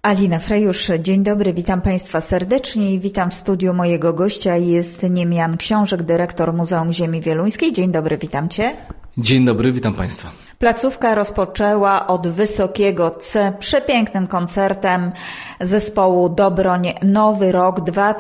Alina Frejusz, dzień dobry, witam Państwa serdecznie i witam w studiu mojego gościa. Jest nim Jan Książek, dyrektor Muzeum Ziemi Wieluńskiej. Dzień dobry, witam Cię. Dzień dobry, witam Państwa. Placówka rozpoczęła od wysokiego C przepięknym koncertem zespołu Dobroń Nowy Rok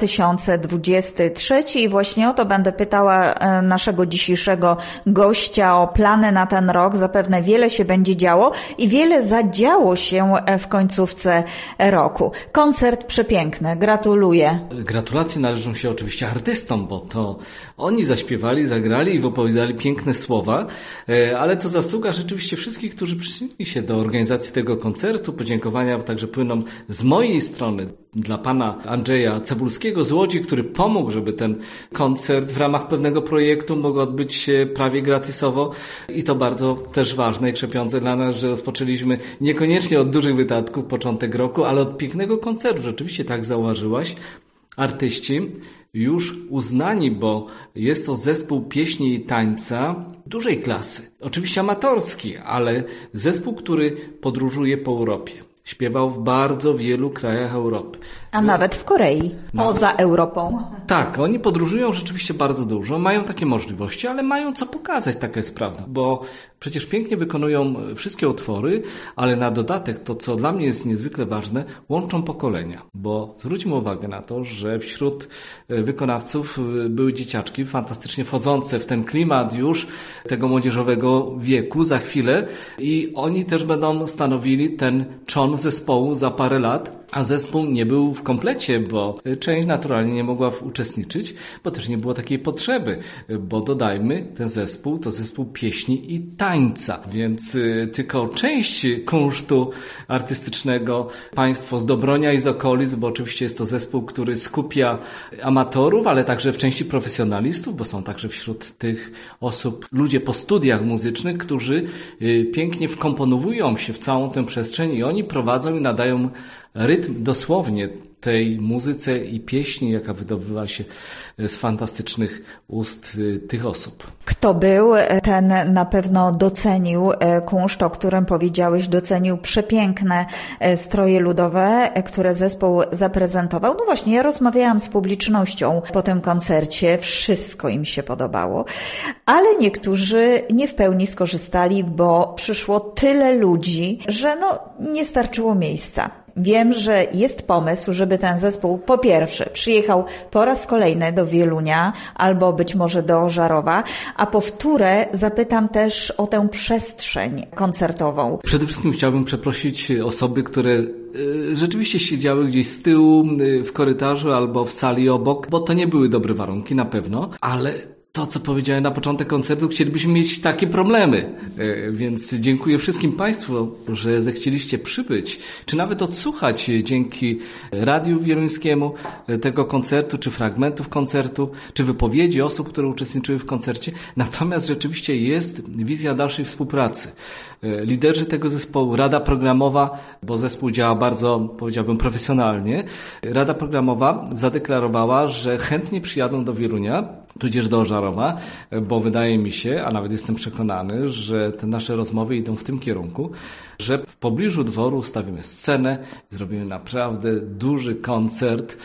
2023 i właśnie o to będę pytała naszego dzisiejszego gościa o plany na ten rok. Zapewne wiele się będzie działo i wiele zadziało się w końcówce roku. Koncert przepiękny, gratuluję. Gratulacje należą się oczywiście artystom, bo to oni zaśpiewali, zagrali i wypowiadali piękne słowa, ale to zasługa rzeczywiście wszystkich, którzy przyczynili się do organizacji tego koncertu. Podziękowania także płyną z mojej strony dla pana Andrzeja Cebulskiego z Łodzi, który pomógł, żeby ten koncert w ramach pewnego projektu mógł odbyć się prawie gratisowo i to bardzo też ważne i krzepiące dla nas, że rozpoczęliśmy niekoniecznie od dużych wydatków początek roku, ale od pięknego koncertu. Rzeczywiście tak zauważyłaś. Artyści już uznani, bo jest to zespół pieśni i tańca dużej klasy. Oczywiście amatorski, ale zespół, który podróżuje po Europie. Śpiewał w bardzo wielu krajach Europy. A nawet w Korei, poza Europą. Tak, oni podróżują rzeczywiście bardzo dużo, mają takie możliwości, ale mają co pokazać, taka jest prawda, bo przecież pięknie wykonują wszystkie utwory, ale na dodatek to, co dla mnie jest niezwykle ważne, łączą pokolenia, bo zwróćmy uwagę na to, że wśród wykonawców były dzieciaczki fantastycznie wchodzące w ten klimat już tego młodzieżowego wieku za chwilę i oni też będą stanowili ten trzon zespołu za parę lat, a zespół nie był w komplecie, bo część naturalnie nie mogła uczestniczyć, bo też nie było takiej potrzeby, bo dodajmy, ten zespół to zespół pieśni i tańca, więc tylko część kunsztu artystycznego państwo z Dobronia i z okolic, bo oczywiście jest to zespół, który skupia amatorów, ale także w części profesjonalistów, bo są także wśród tych osób ludzie po studiach muzycznych, którzy pięknie wkomponowują się w całą tę przestrzeń i oni prowadzą i nadają rytm dosłownie tej muzyce i pieśni, jaka wydobywa się z fantastycznych ust tych osób. Kto był, ten na pewno docenił kunszt, o którym powiedziałeś, docenił przepiękne stroje ludowe, które zespół zaprezentował. No właśnie, ja rozmawiałam z publicznością po tym koncercie, wszystko im się podobało, ale niektórzy nie w pełni skorzystali, bo przyszło tyle ludzi, że nie starczyło miejsca. Wiem, że jest pomysł, żeby ten zespół po pierwsze przyjechał po raz kolejny do Wielunia albo być może do Ożarowa, a po wtóre zapytam też o tę przestrzeń koncertową. Przede wszystkim chciałbym przeprosić osoby, które rzeczywiście siedziały gdzieś z tyłu w korytarzu albo w sali obok, bo to nie były dobre warunki na pewno, ale to, co powiedziałem na początek koncertu, chcielibyśmy mieć takie problemy, więc dziękuję wszystkim Państwu, że zechcieliście przybyć, czy nawet odsłuchać dzięki Radiu Wieluńskiemu tego koncertu, czy fragmentów koncertu, czy wypowiedzi osób, które uczestniczyły w koncercie. Natomiast rzeczywiście jest wizja dalszej współpracy. Liderzy tego zespołu, Rada Programowa, bo zespół działa bardzo, powiedziałbym, profesjonalnie, Rada Programowa zadeklarowała, że chętnie przyjadą do Wielunia, tudzież do Ożarowa, bo wydaje mi się, a nawet jestem przekonany, że te nasze rozmowy idą w tym kierunku, że w pobliżu dworu ustawimy scenę, zrobimy naprawdę duży koncert,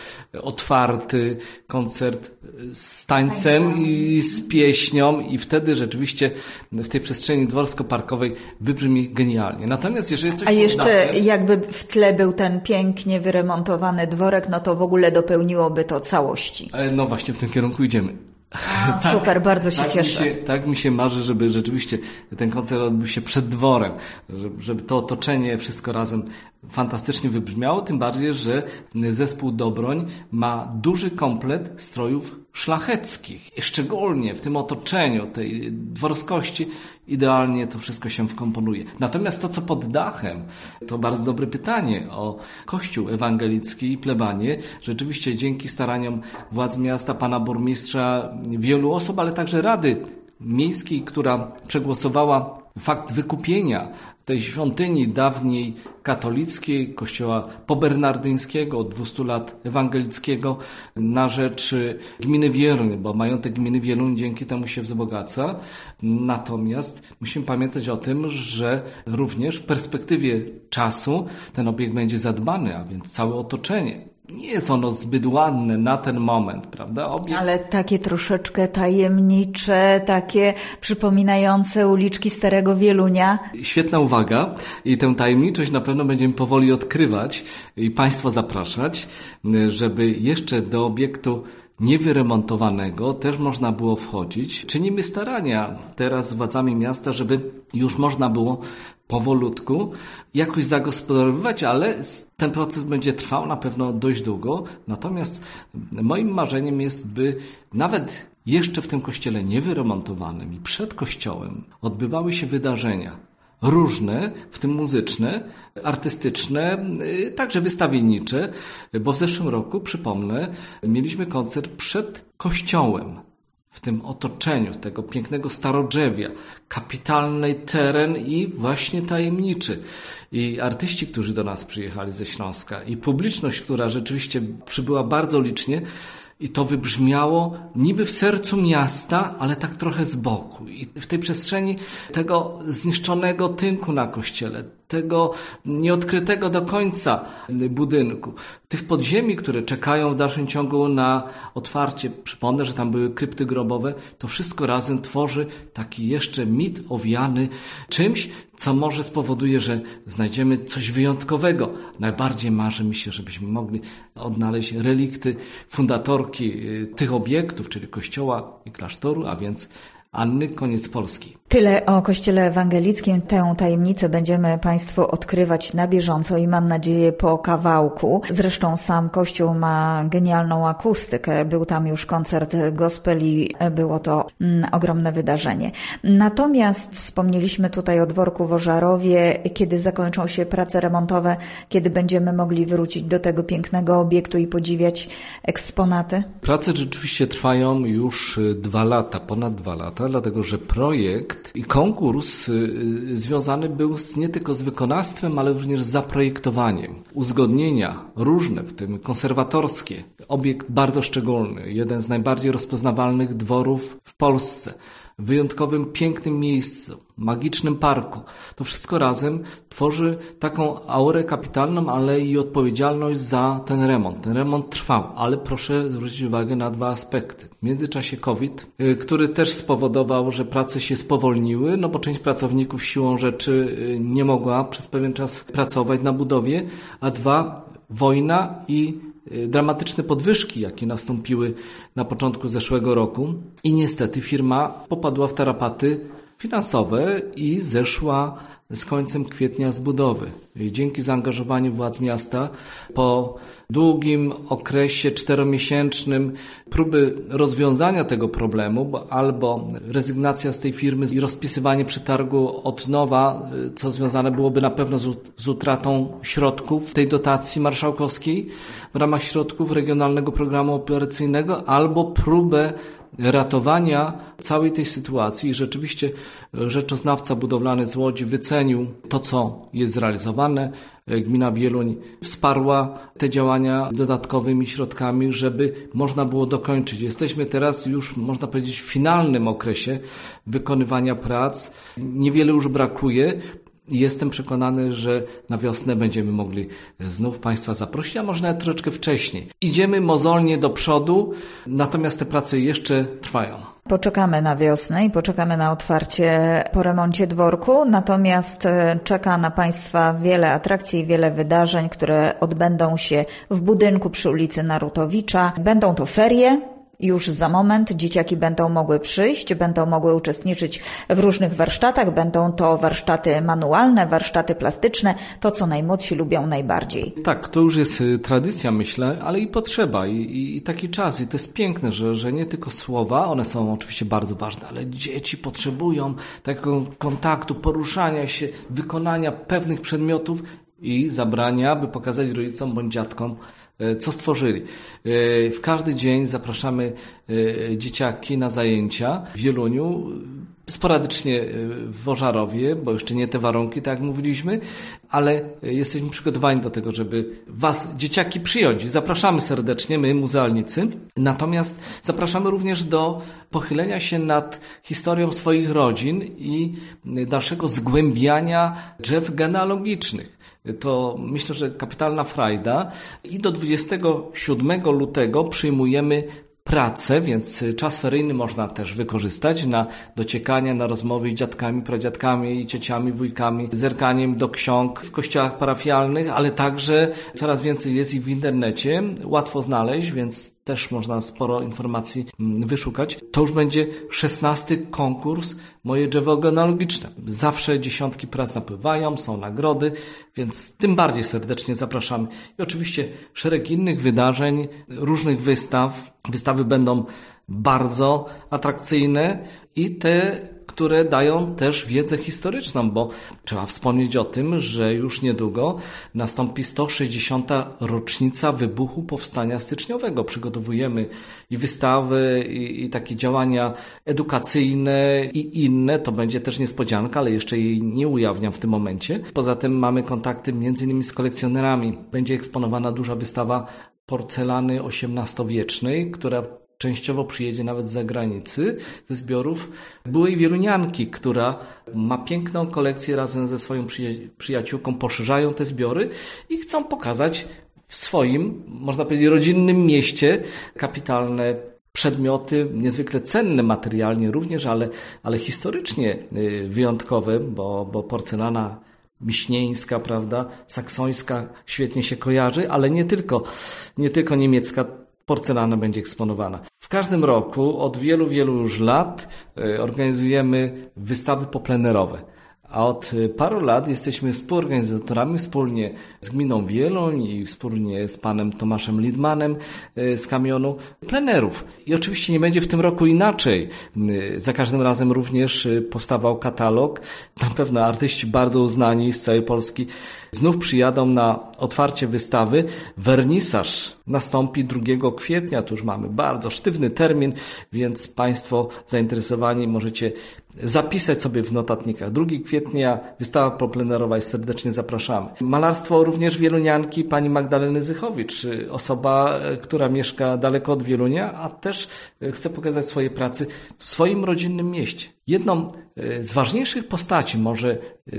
otwarty koncert z tańcem i z pieśnią i wtedy rzeczywiście w tej przestrzeni dworsko-parkowej wybrzmi genialnie. Natomiast jeżeli coś... A jeszcze jakby w tle był ten pięknie wyremontowany dworek, to w ogóle dopełniłoby to całości. No właśnie w tym kierunku idziemy. Tak, super, bardzo się cieszę. Tak mi się marzy, żeby rzeczywiście ten koncert odbył się przed dworem, żeby to otoczenie wszystko razem fantastycznie wybrzmiało, tym bardziej, że zespół Dobroń ma duży komplet strojów szlacheckich. I szczególnie w tym otoczeniu tej dworskości idealnie to wszystko się wkomponuje. Natomiast to, co pod dachem, to bardzo dobre pytanie o Kościół ewangelicki i plebanie. Rzeczywiście dzięki staraniom władz miasta, pana burmistrza, wielu osób, ale także Rady Miejskiej, która przegłosowała fakt wykupienia tej świątyni dawniej katolickiej, kościoła pobernardyńskiego, od 200 lat ewangelickiego, na rzecz gminy Wieluń, bo majątek gminy Wieluń dzięki temu się wzbogaca. Natomiast musimy pamiętać o tym, że również w perspektywie czasu ten obiekt będzie zadbany, a więc całe otoczenie. Nie jest ono zbyt ładne na ten moment, prawda? Ale takie troszeczkę tajemnicze, takie przypominające uliczki Starego Wielunia. Świetna uwaga i tę tajemniczość na pewno będziemy powoli odkrywać i Państwa zapraszać, żeby jeszcze do obiektu niewyremontowanego też można było wchodzić. Czynimy starania teraz z władzami miasta, żeby już można było powolutku jakoś zagospodarowywać, ale ten proces będzie trwał na pewno dość długo. Natomiast moim marzeniem jest, by nawet jeszcze w tym kościele niewyremontowanym i przed kościołem odbywały się wydarzenia różne, w tym muzyczne, artystyczne, także wystawiennicze, bo w zeszłym roku, przypomnę, mieliśmy koncert przed kościołem. W tym otoczeniu tego pięknego starodrzewia, kapitalny teren i właśnie tajemniczy. I artyści, którzy do nas przyjechali ze Śląska i publiczność, która rzeczywiście przybyła bardzo licznie, i to wybrzmiało niby w sercu miasta, ale tak trochę z boku. I w tej przestrzeni tego zniszczonego tynku na kościele, tego nieodkrytego do końca budynku, tych podziemi, które czekają w dalszym ciągu na otwarcie. Przypomnę, że tam były krypty grobowe. To wszystko razem tworzy taki jeszcze mit owiany czymś, co może spowoduje, że znajdziemy coś wyjątkowego. Najbardziej marzy mi się, żebyśmy mogli odnaleźć relikty fundatorki tych obiektów, czyli kościoła i klasztoru, a więc Anny Koniec-Polskiej. Tyle o Kościele Ewangelickim. Tę tajemnicę będziemy Państwu odkrywać na bieżąco i mam nadzieję po kawałku. Zresztą sam Kościół ma genialną akustykę. Był tam już koncert gospel i było to ogromne wydarzenie. Natomiast wspomnieliśmy tutaj o dworku w Ożarowie, kiedy zakończą się prace remontowe, kiedy będziemy mogli wrócić do tego pięknego obiektu i podziwiać eksponaty. Prace rzeczywiście trwają już 2 lata, ponad 2 lata, dlatego że projekt i konkurs związany był nie tylko z wykonawstwem, ale również z zaprojektowaniem. Uzgodnienia różne, w tym konserwatorskie. Obiekt bardzo szczególny, jeden z najbardziej rozpoznawalnych dworów w Polsce. W wyjątkowym, pięknym miejscu, magicznym parku. To wszystko razem tworzy taką aurę kapitalną, ale i odpowiedzialność za ten remont. Ten remont trwał, ale proszę zwrócić uwagę na 2 aspekty. W międzyczasie COVID, który też spowodował, że prace się spowolniły, no bo część pracowników siłą rzeczy nie mogła przez pewien czas pracować na budowie, a 2, wojna i dramatyczne podwyżki, jakie nastąpiły na początku zeszłego roku i niestety firma popadła w tarapaty finansowe i zeszła z końcem kwietnia z budowy. I dzięki zaangażowaniu władz miasta po długim okresie 4-miesięcznym próby rozwiązania tego problemu, albo rezygnacja z tej firmy i rozpisywanie przetargu od nowa, co związane byłoby na pewno z utratą środków tej dotacji marszałkowskiej w ramach środków Regionalnego Programu Operacyjnego, albo próbę ratowania całej tej sytuacji. I rzeczywiście rzeczoznawca budowlany z Łodzi wycenił to, co jest zrealizowane. Gmina Wieluń wsparła te działania dodatkowymi środkami, żeby można było dokończyć. Jesteśmy teraz już, można powiedzieć, w finalnym okresie wykonywania prac. Niewiele już brakuje. Jestem przekonany, że na wiosnę będziemy mogli znów Państwa zaprosić, a może nawet troszeczkę wcześniej. Idziemy mozolnie do przodu, natomiast te prace jeszcze trwają. Poczekamy na wiosnę i poczekamy na otwarcie po remoncie dworku, natomiast czeka na Państwa wiele atrakcji i wiele wydarzeń, które odbędą się w budynku przy ulicy Narutowicza. Będą to ferie. Już za moment dzieciaki będą mogły przyjść, będą mogły uczestniczyć w różnych warsztatach, będą to warsztaty manualne, warsztaty plastyczne, to co najmłodsi lubią najbardziej. Tak, to już jest tradycja, myślę, ale i potrzeba i taki czas. I to jest piękne, że nie tylko słowa, one są oczywiście bardzo ważne, ale dzieci potrzebują takiego kontaktu, poruszania się, wykonania pewnych przedmiotów i zabrania, by pokazać rodzicom bądź dziadkom, co stworzyli. W każdy dzień zapraszamy dzieciaki na zajęcia w Wieluniu. sporadycznie w Ożarowie, bo jeszcze nie te warunki, tak jak mówiliśmy, ale jesteśmy przygotowani do tego, żeby Was, dzieciaki, przyjąć. Zapraszamy serdecznie, my, muzealnicy. Natomiast zapraszamy również do pochylenia się nad historią swoich rodzin i dalszego zgłębiania drzew genealogicznych. To myślę, że kapitalna frajda. I do 27 lutego przyjmujemy pracę, więc czas feryjny można też wykorzystać na dociekanie, na rozmowy z dziadkami, pradziadkami, ciociami, wujkami, zerkaniem do ksiąg w kościołach parafialnych, ale także coraz więcej jest ich w internecie, łatwo znaleźć, więc też można sporo informacji wyszukać. To już będzie 16. konkurs Moje drzewo genealogiczne. Zawsze dziesiątki prac napływają, są nagrody, więc tym bardziej serdecznie zapraszamy. I oczywiście szereg innych wydarzeń, różnych wystaw. Wystawy będą bardzo atrakcyjne i te, które dają też wiedzę historyczną, bo trzeba wspomnieć o tym, że już niedługo nastąpi 160. rocznica wybuchu Powstania Styczniowego. Przygotowujemy i wystawy, i takie działania edukacyjne i inne. To będzie też niespodzianka, ale jeszcze jej nie ujawniam w tym momencie. Poza tym mamy kontakty m.in. z kolekcjonerami. Będzie eksponowana duża wystawa porcelany XVIII-wiecznej, która częściowo przyjedzie nawet z zagranicy, ze zbiorów byłej wielunianki, która ma piękną kolekcję razem ze swoją przyjaciółką, poszerzają te zbiory i chcą pokazać w swoim, można powiedzieć, rodzinnym mieście kapitalne przedmioty, niezwykle cenne materialnie również, ale historycznie wyjątkowe, bo porcelana miśnieńska, prawda, saksońska świetnie się kojarzy, ale nie tylko niemiecka porcelana będzie eksponowana. W każdym roku od wielu, wielu już lat organizujemy wystawy poplenerowe. A od paru lat jesteśmy współorganizatorami wspólnie z Gminą Wieluń i wspólnie z panem Tomaszem Lidmanem z Kamionu plenerów. I oczywiście nie będzie w tym roku inaczej. Za każdym razem również powstawał katalog. Na pewno artyści bardzo uznani z całej Polski znów przyjadą na otwarcie wystawy. Wernisaż nastąpi 2 kwietnia. Tu już mamy bardzo sztywny termin, więc Państwo zainteresowani możecie zapisać sobie w notatnikach. 2 kwietnia wystawa poplenerowa i serdecznie zapraszamy. Malarstwo również wielunianki pani Magdaleny Zychowicz, osoba, która mieszka daleko od Wielunia, a też chce pokazać swoje prace w swoim rodzinnym mieście. Jedną z ważniejszych postaci, może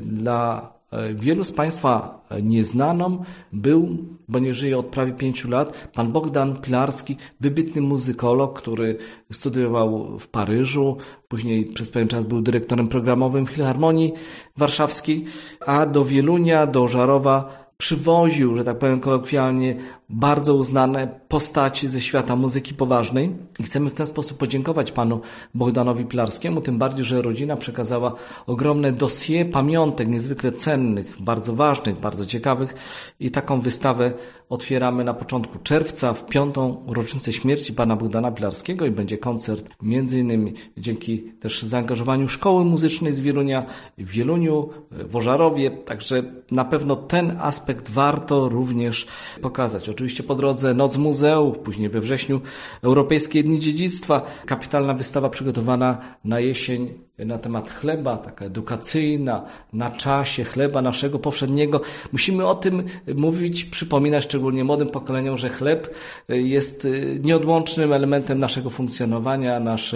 dla wielu z Państwa nieznaną, był, bo nie żyje od prawie 5 lat, pan Bogdan Pilarski, wybitny muzykolog, który studiował w Paryżu, później przez pewien czas był dyrektorem programowym Filharmonii Warszawskiej, a do Wielunia, do Ożarowa przywoził, że tak powiem kolokwialnie, bardzo uznane postaci ze świata muzyki poważnej i chcemy w ten sposób podziękować panu Bogdanowi Pilarskiemu, tym bardziej, że rodzina przekazała ogromne dossier pamiątek niezwykle cennych, bardzo ważnych, bardzo ciekawych i taką wystawę otwieramy na początku czerwca w 5. rocznicę śmierci pana Bogdana Pilarskiego i będzie koncert między innymi dzięki też zaangażowaniu Szkoły Muzycznej z Wielunia, w Wieluniu, w Ożarowie, także na pewno ten aspekt warto również pokazać. Oczywiście po drodze Noc Muzeów, później we wrześniu Europejskie Dni Dziedzictwa, kapitalna wystawa przygotowana na jesień na temat chleba, taka edukacyjna, na czasie chleba naszego powszedniego. Musimy o tym mówić, przypominać szczególnie młodym pokoleniom, że chleb jest nieodłącznym elementem naszego funkcjonowania,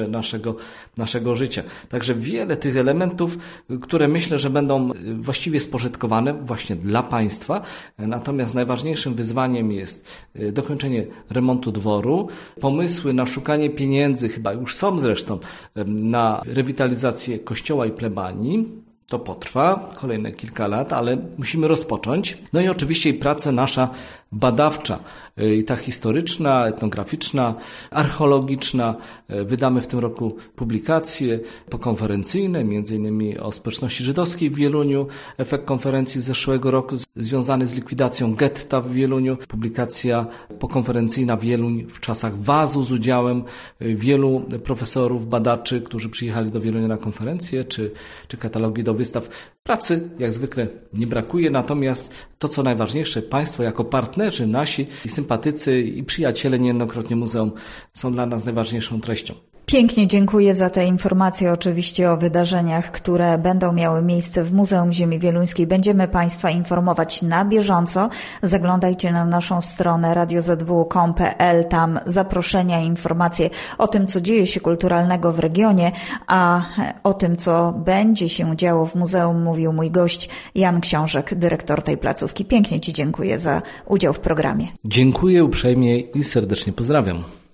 naszego życia. Także wiele tych elementów, które myślę, że będą właściwie spożytkowane właśnie dla Państwa. Natomiast najważniejszym wyzwaniem jest dokończenie remontu dworu, pomysły na szukanie pieniędzy, chyba już są zresztą, na rewitalizację kościoła i plebanii. To potrwa kolejne kilka lat, ale musimy rozpocząć. No i oczywiście i praca nasza badawcza, i ta historyczna, etnograficzna, archeologiczna. Wydamy w tym roku publikacje pokonferencyjne, m.in. o społeczności żydowskiej w Wieluniu, efekt konferencji z zeszłego roku związany z likwidacją getta w Wieluniu, publikacja pokonferencyjna Wieluń w czasach Wazu z udziałem wielu profesorów, badaczy, którzy przyjechali do Wielunia na konferencję, czy katalogi do wystaw. Pracy jak zwykle nie brakuje, natomiast to co najważniejsze, Państwo jako partnerzy nasi i sympatycy i przyjaciele niejednokrotnie muzeum są dla nas najważniejszą treścią. Pięknie dziękuję za te informacje, oczywiście o wydarzeniach, które będą miały miejsce w Muzeum Ziemi Wieluńskiej. Będziemy Państwa informować na bieżąco. Zaglądajcie na naszą stronę radiozw.com.pl, tam zaproszenia, informacje o tym, co dzieje się kulturalnego w regionie, a o tym, co będzie się działo w muzeum, mówił mój gość Jan Książek, dyrektor tej placówki. Pięknie Ci dziękuję za udział w programie. Dziękuję uprzejmie i serdecznie pozdrawiam.